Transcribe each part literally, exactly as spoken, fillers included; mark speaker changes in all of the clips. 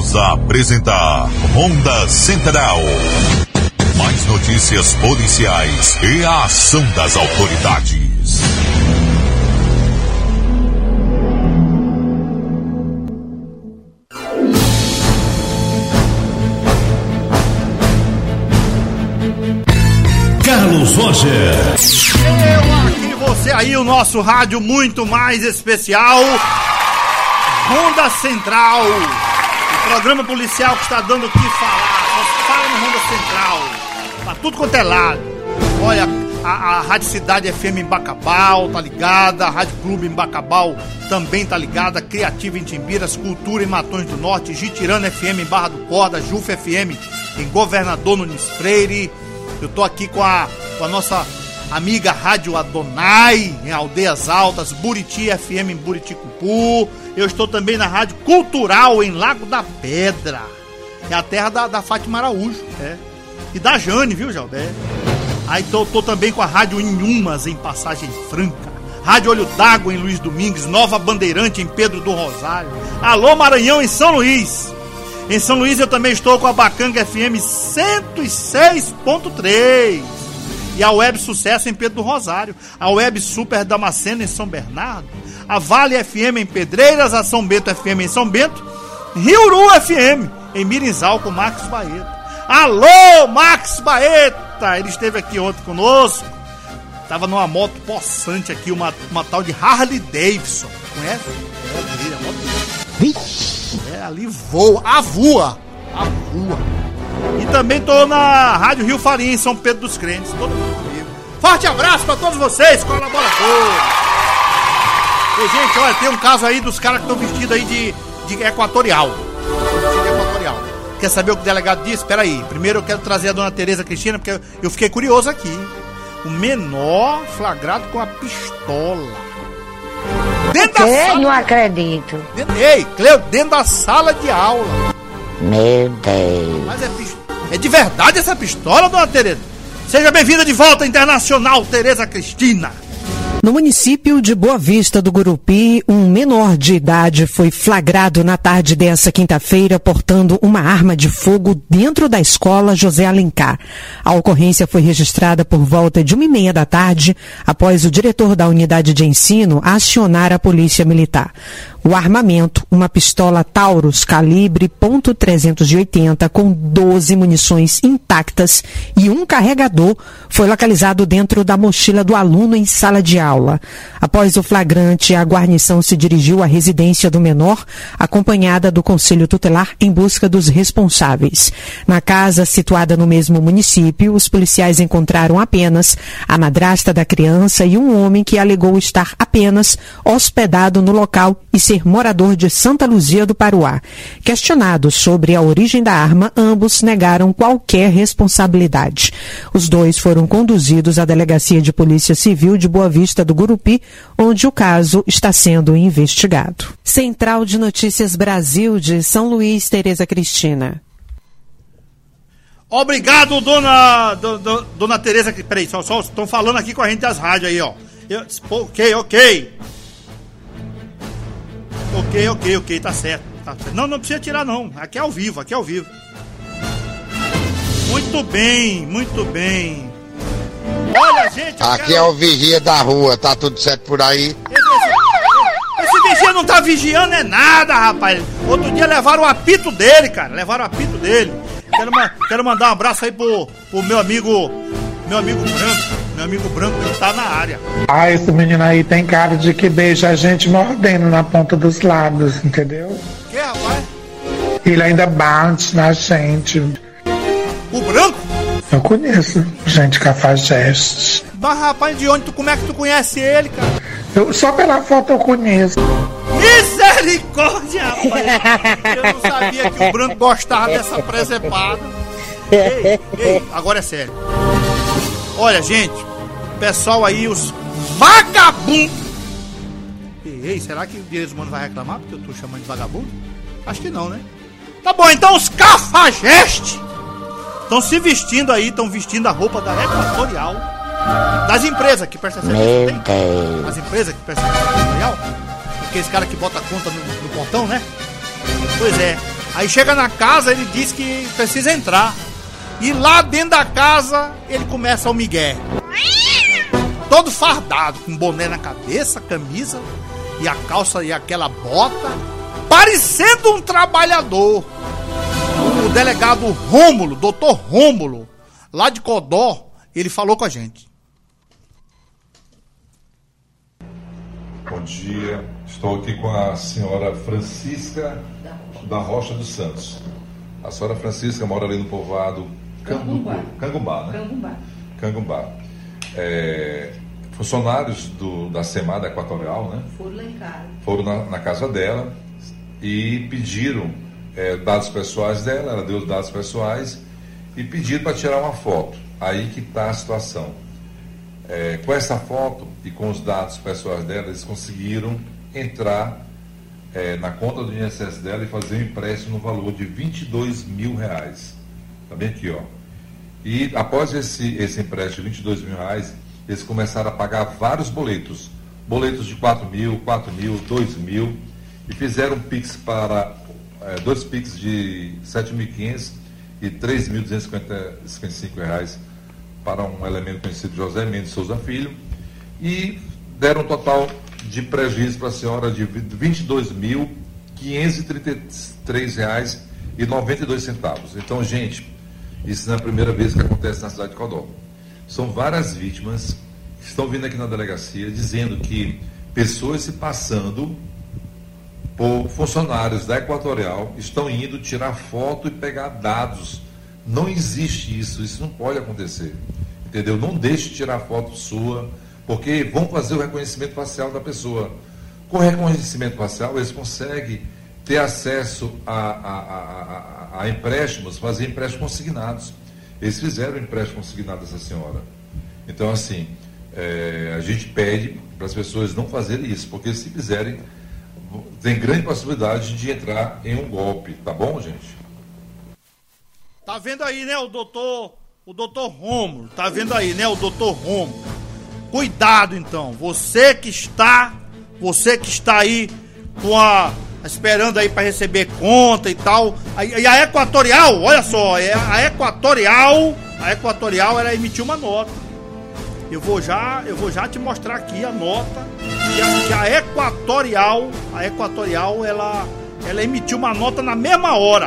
Speaker 1: Voltamos a apresentar Ronda Central. Mais notícias policiais e a ação das autoridades.
Speaker 2: Carlos Roger.
Speaker 3: Eu aqui, você aí, o nosso rádio muito mais especial, Ronda Central, o programa policial que está dando o que falar. Só fala no Ronda Central, pra tudo quanto é lado. Olha, a, a Rádio Cidade F M em Bacabal tá ligada, a Rádio Clube em Bacabal também tá ligada, Criativa em Timbiras, Cultura em Matões do Norte, Jitirana F M em Barra do Corda, Jufa F M em Governador Nunes Freire. Eu tô aqui com a, com a nossa amiga Rádio Adonai, em Aldeias Altas, Buriti F M em Buriticupu. Eu estou também na Rádio Cultural, em Lago da Pedra. É a terra da, da Fátima Araújo, é. E da Jane, viu, Jalbé? Aí tô, tô também com a Rádio Inhumas, em Passagem Franca. Rádio Olho d'Água, em Luiz Domingues. Nova Bandeirante, em Pedro do Rosário. Alô, Maranhão, em São Luís. Em São Luís eu também estou com a Bacanga F M cento e seis ponto três e a Web Sucesso em Pedro do Rosário, a Web Super Damasceno em São Bernardo, a Vale F M em Pedreiras, a São Bento F M em São Bento, Riuru F M em Mirinzal com Max Baeta. Alô, Max Baeta! Ele esteve aqui ontem conosco, tava numa moto possante aqui, uma, uma tal de Harley Davidson, conhece? É dele, a moto dele. É, ali voa, a voa, a voa. E também tô na Rádio Rio Farinha, em São Pedro dos Crentes, todo mundo comigo. Forte abraço pra todos vocês, colaboradores. E, gente, olha, tem um caso aí dos caras que estão vestidos aí de, de equatorial. De equatorial. Quer saber o que o delegado disse? Espera aí, primeiro eu quero trazer a dona Tereza Cristina, porque eu fiquei curioso aqui. O menor flagrado com a pistola. Dentro da sala...
Speaker 4: Não acredito.
Speaker 3: Dentro... Ei, Cleo, dentro da sala de aula.
Speaker 4: Meu Deus.
Speaker 3: Mas é, pist... é de verdade essa pistola, dona Tereza? Seja bem-vinda de volta, Internacional Tereza Cristina.
Speaker 5: No município de Boa Vista do Gurupi, um menor de idade foi flagrado na tarde dessa quinta-feira portando uma arma de fogo dentro da escola José Alencar. A ocorrência foi registrada por volta de uma e meia da tarde, após o diretor da unidade de ensino acionar a polícia militar. O armamento, uma pistola Taurus calibre ponto trezentos e oitenta com doze munições intactas e um carregador, foi localizado dentro da mochila do aluno em sala de aula. Após o flagrante, a guarnição se dirigiu à residência do menor, acompanhada do Conselho Tutelar em busca dos responsáveis. Na casa, situada no mesmo município, os policiais encontraram apenas a madrasta da criança e um homem que alegou estar apenas hospedado no local e ser morador de Santa Luzia do Paruá. Questionados sobre a origem da arma, ambos negaram qualquer responsabilidade. Os dois foram conduzidos à Delegacia de Polícia Civil de Boa Vista do Gurupi, onde o caso está sendo investigado. Central de Notícias Brasil de São Luís, Tereza Cristina.
Speaker 3: Obrigado, dona, do, do, dona Tereza. Peraí, só estão falando aqui com a gente das rádios aí, ó. Eu, ok, ok. Ok, ok, ok, tá certo, tá certo. Não, não precisa tirar não, aqui é ao vivo, aqui é ao vivo. Muito bem, muito bem. Olha, gente...
Speaker 6: Aqui
Speaker 3: quero...
Speaker 6: é o vigia da rua, tá tudo certo por aí?
Speaker 3: Esse, esse, esse vigia não tá vigiando é nada, rapaz. Outro dia levaram o apito dele, cara, levaram o apito dele. Quero, quero mandar um abraço aí pro, pro meu amigo, meu amigo Branco. Meu amigo Branco, ele tá na área.
Speaker 7: Ah, esse menino aí tem cara de que beija a gente mordendo na ponta dos lábios, entendeu?
Speaker 3: Que, rapaz?
Speaker 7: Ele ainda bate na gente.
Speaker 3: O Branco?
Speaker 7: Eu conheço gente cafajeste.
Speaker 3: Mas, rapaz, de onde tu, como é que tu conhece ele, cara?
Speaker 7: Eu, só pela foto eu conheço.
Speaker 3: Misericórdia, rapaz! Eu não sabia que o Branco gostava dessa presepada. Ei, ei, agora é sério. Olha, gente, pessoal aí, os vagabundos. Ei, ei, será que o Direitos Humanos vai reclamar porque eu tô chamando de vagabundo? Acho que não, né? Tá bom, então os cafajestes estão se vestindo aí, estão vestindo a roupa da Equatorial, das empresas que prestam serviço. Tem? As empresas que prestam serviço Equatorial, porque esse cara que bota a conta no, no portão, né? Pois é, Aí chega na casa, ele diz que precisa entrar. E lá dentro da casa, ele começa o migué. Todo fardado, com boné na cabeça, camisa, e a calça e aquela bota, parecendo um trabalhador. O delegado Rômulo, doutor Rômulo, lá de Codó, ele falou com a gente.
Speaker 2: Bom dia, estou aqui com a senhora Francisca da Rocha dos Santos. A senhora Francisca mora ali no povoado Cangumbá, Cangumbá, né? Cangumbá. Cangumbá. É, funcionários do, da SEMAD Equatorial, né? Foram lá em casa. Foram na, na casa dela e pediram é, dados pessoais dela, ela deu os dados pessoais e pediram para tirar uma foto. Aí que está a situação. É, com essa foto e com os dados pessoais dela, eles conseguiram entrar é, na conta do I N S S dela e fazer um empréstimo no valor de vinte e dois mil reais. Está bem aqui, ó. E após esse, esse empréstimo de vinte e dois mil reais, eles começaram a pagar vários boletos. Boletos de quatro mil, quatro mil, dois mil. E fizeram um Pix para, é, dois Pix de sete mil e quinhentos e três mil duzentos e cinquenta e cinco reais para um elemento conhecido José Mendes Souza Filho. E deram um total de prejuízo para a senhora de vinte e dois mil quinhentos e trinta e três reais e noventa e dois centavos. Então, gente, isso não é a primeira vez que acontece na cidade de Codó. São várias vítimas que estão vindo aqui na delegacia dizendo que pessoas se passando por funcionários da Equatorial estão indo tirar foto e pegar dados. Não existe isso, isso não pode acontecer. Entendeu? Não deixe de tirar foto sua, porque vão fazer o reconhecimento facial da pessoa. Com o reconhecimento facial, eles conseguem ter acesso a, a, a, a, a empréstimos, fazer empréstimos consignados. Eles fizeram empréstimo consignado dessa senhora. Então, assim, é, a gente pede para as pessoas não fazerem isso, porque se fizerem, tem grande possibilidade de entrar em um golpe, tá bom, gente?
Speaker 3: Tá vendo aí, né, o doutor, o doutor Rômulo, tá vendo aí, né, o doutor Rômulo. Cuidado, então, você que está, você que está aí com a, esperando aí para receber conta e tal, e a Equatorial, olha só, a Equatorial, a Equatorial, ela emitiu uma nota. Eu vou já, eu vou já te mostrar aqui a nota, que a, que a Equatorial, a Equatorial, ela, ela emitiu uma nota na mesma hora.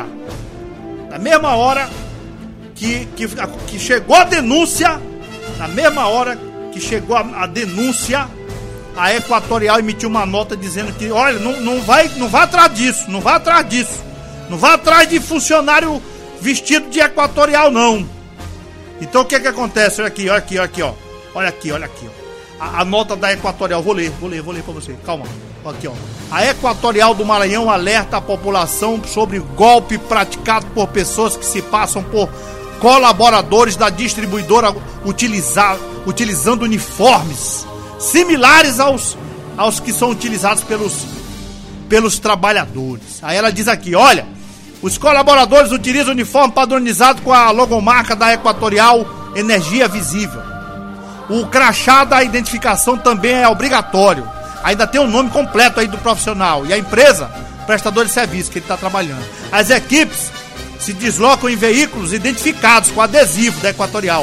Speaker 3: Na mesma hora que, que, que chegou a denúncia, na mesma hora que chegou a, a denúncia, a Equatorial emitiu uma nota dizendo que, olha, não, não, vai, não vai atrás disso, não vai atrás disso, não vai atrás de funcionário vestido de Equatorial, não. Então o que que acontece? Olha aqui, olha aqui, olha aqui, ó. Olha aqui, olha aqui, ó. A, a nota da Equatorial, vou ler, vou ler, vou ler pra você, calma. Aqui, ó. A Equatorial do Maranhão alerta a população sobre golpe praticado por pessoas que se passam por colaboradores da distribuidora utilizar, utilizando uniformes similares aos, aos que são utilizados pelos, pelos trabalhadores. Aí ela diz aqui, olha, os colaboradores utilizam uniforme padronizado com a logomarca da Equatorial Energia Visível. O crachá da identificação também é obrigatório. Ainda tem o nome completo aí do profissional e a empresa, prestador de serviço que ele está trabalhando. As equipes se deslocam em veículos identificados com adesivo da Equatorial.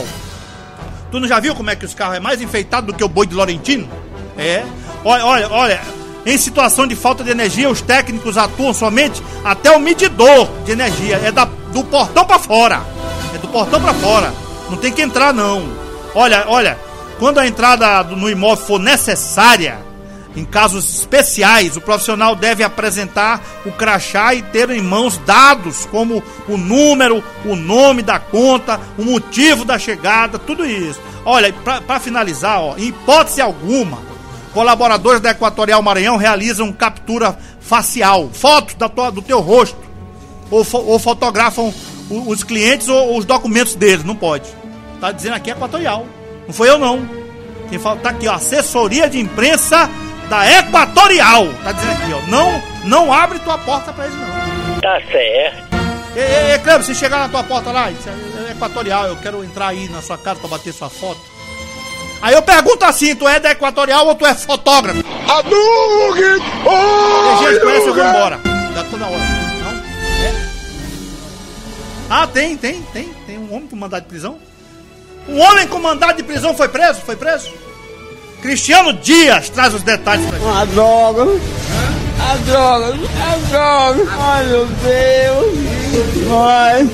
Speaker 3: Tu não já viu como é que os carros é mais enfeitado do que o boi de Laurentino? É. Olha, olha, olha, em situação de falta de energia, os técnicos atuam somente até o medidor de energia. É da, do portão para fora. É do portão para fora. Não tem que entrar, não. Olha, olha, quando a entrada no imóvel for necessária, em casos especiais, o profissional deve apresentar o crachá e ter em mãos dados como o número, o nome da conta, o motivo da chegada, tudo isso. Olha, para finalizar, ó, em hipótese alguma, colaboradores da Equatorial Maranhão realizam captura facial, fotos da tua, do teu rosto, ou, fo, ou fotografam os, os clientes ou, ou os documentos deles, não pode. Tá dizendo aqui Equatorial, não foi eu não. Quem fala, tá aqui, ó, assessoria de imprensa da Equatorial, tá dizendo aqui, ó, não, não abre tua porta pra eles, não.
Speaker 8: Tá certo.
Speaker 3: Ei, ei, ei, Cleber, se chegar na tua porta lá, isso é Equatorial, eu quero entrar aí na sua casa pra bater sua foto. Aí eu pergunto assim, tu é da Equatorial ou tu é fotógrafo? Hadouken! Tem gente que conhece, eu vou embora. Já tô na hora. Não? É? Ah, tem, tem, tem. Tem um homem com mandado de prisão. Um homem com mandado de prisão foi preso? Foi preso? Cristiano Dias traz os detalhes pra gente.
Speaker 8: A droga. A droga. A droga. Ai, meu Deus. Ai.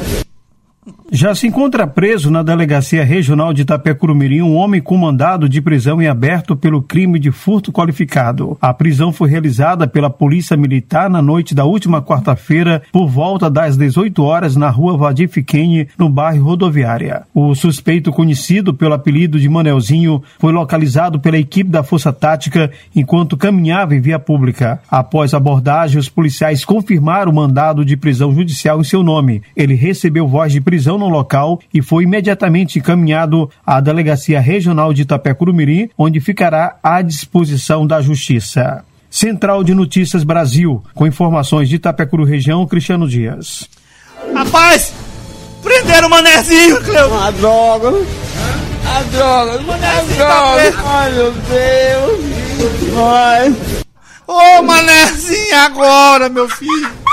Speaker 9: Já se encontra preso na Delegacia Regional de Itapecuru-Mirim um homem com mandado de prisão em aberto pelo crime de furto qualificado. A prisão foi realizada pela Polícia Militar na noite da última quarta-feira, por volta das dezoito horas, na rua Vadir Fiquene, no bairro Rodoviária. O suspeito, conhecido pelo apelido de Manelzinho, foi localizado pela equipe da Força Tática enquanto caminhava em via pública. Após a abordagem, os policiais confirmaram o mandado de prisão judicial em seu nome. Ele recebeu voz de prisão no local e foi imediatamente encaminhado à Delegacia Regional de Itapecuru-Mirim, onde ficará à disposição da Justiça. Central de Notícias Brasil, com informações de Itapecuru Região, Cristiano Dias.
Speaker 3: Rapaz, prenderam o Manezinho, Cleo.
Speaker 8: A droga. A droga. A droga. Ai, meu Deus. Ai.
Speaker 3: Ô, Manezinho, agora, meu filho.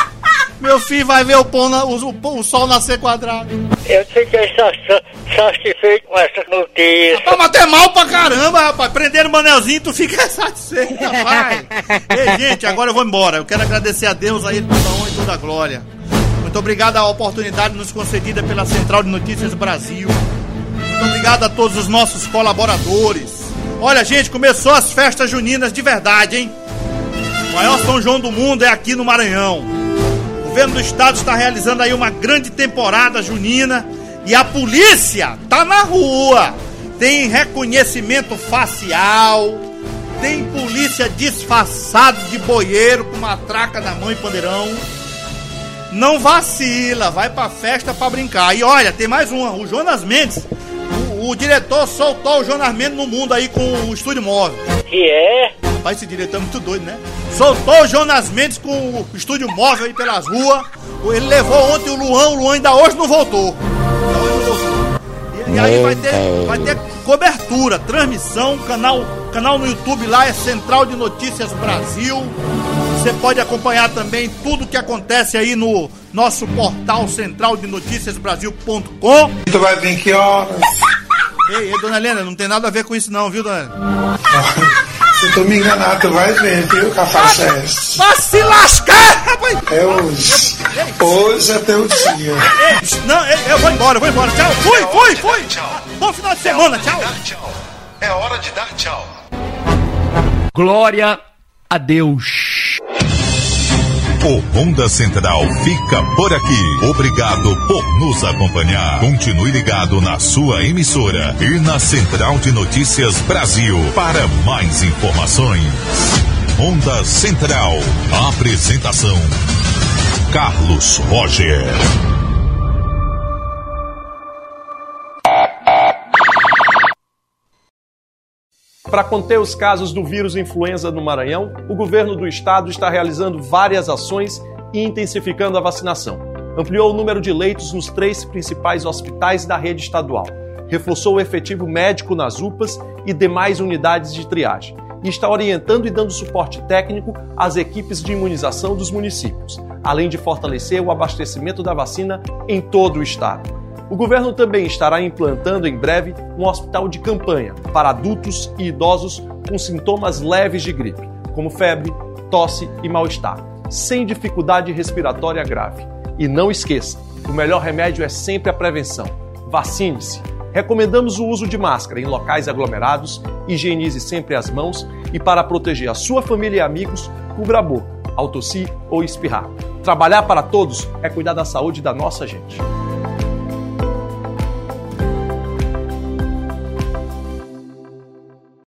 Speaker 3: Meu filho vai ver o, pão na, o, o, o sol nascer quadrado.
Speaker 10: Eu fiquei satisfeito com essa notícia.
Speaker 3: Rapaz, mas é mal pra caramba, rapaz. Prenderam o Manelzinho, tu fica satisfeito, rapaz. Ei, gente, agora eu vou embora. Eu quero agradecer a Deus, a Ele, toda a honra e toda a glória. Muito obrigado à oportunidade nos concedida pela Central de Notícias Brasil. Muito obrigado a todos os nossos colaboradores. Olha, gente, começou as festas juninas de verdade, hein? O maior São João do mundo é aqui no Maranhão. O governo do estado está realizando aí uma grande temporada junina e a polícia tá na rua. Tem reconhecimento facial, tem polícia disfarçado de boieiro com matraca na mão e pandeirão. Não vacila, vai pra festa pra brincar. E olha, tem mais uma, o Jonas Mendes, o, o diretor soltou o Jonas Mendes no mundo aí com o estúdio móvel.
Speaker 10: Que é?
Speaker 3: Rapaz, esse diretor é muito doido, né? Soltou o Jonas Mendes com o estúdio móvel aí pelas ruas. Ele levou ontem o Luan, o Luan ainda hoje não voltou. Ainda hoje não voltou. E, e aí vai ter, vai ter cobertura, transmissão, canal, canal no YouTube lá é Central de Notícias Brasil. Você pode acompanhar também tudo que acontece aí no nosso portal central de notícias brasil ponto com.
Speaker 7: Tu vai vir que horas?
Speaker 3: Ei, ei, dona Helena, não tem nada a ver com isso não, viu, dona Helena?
Speaker 7: Se tu me enganar, tu vai ver, viu, Cafajeste?
Speaker 3: Vai se lascar, rapaz!
Speaker 7: É hoje. Hoje é teu dia.
Speaker 3: Não, eu vou embora, eu vou embora. Tchau. Fui, fui, fui. Tchau. Bom final de semana, tchau.
Speaker 1: É hora de dar tchau.
Speaker 11: Glória a Deus.
Speaker 1: O Ronda Central fica por aqui. Obrigado por nos acompanhar. Continue ligado na sua emissora e na Central de Notícias Brasil para mais informações. Ronda Central. Apresentação: Carlos Roger.
Speaker 12: Para conter os casos do vírus influenza no Maranhão, o governo do estado está realizando várias ações e intensificando a vacinação. Ampliou o número de leitos nos três principais hospitais da rede estadual. Reforçou o efetivo médico nas U P As e demais unidades de triagem. E está orientando e dando suporte técnico às equipes de imunização dos municípios, além de fortalecer o abastecimento da vacina em todo o estado. O governo também estará implantando em breve um hospital de campanha para adultos e idosos com sintomas leves de gripe, como febre, tosse e mal-estar, sem dificuldade respiratória grave. E não esqueça, o melhor remédio é sempre a prevenção. Vacine-se. Recomendamos o uso de máscara em locais aglomerados, higienize sempre as mãos e, para proteger a sua família e amigos, cubra a boca, ao tossir ou espirrar. Trabalhar para todos é cuidar da saúde da nossa gente.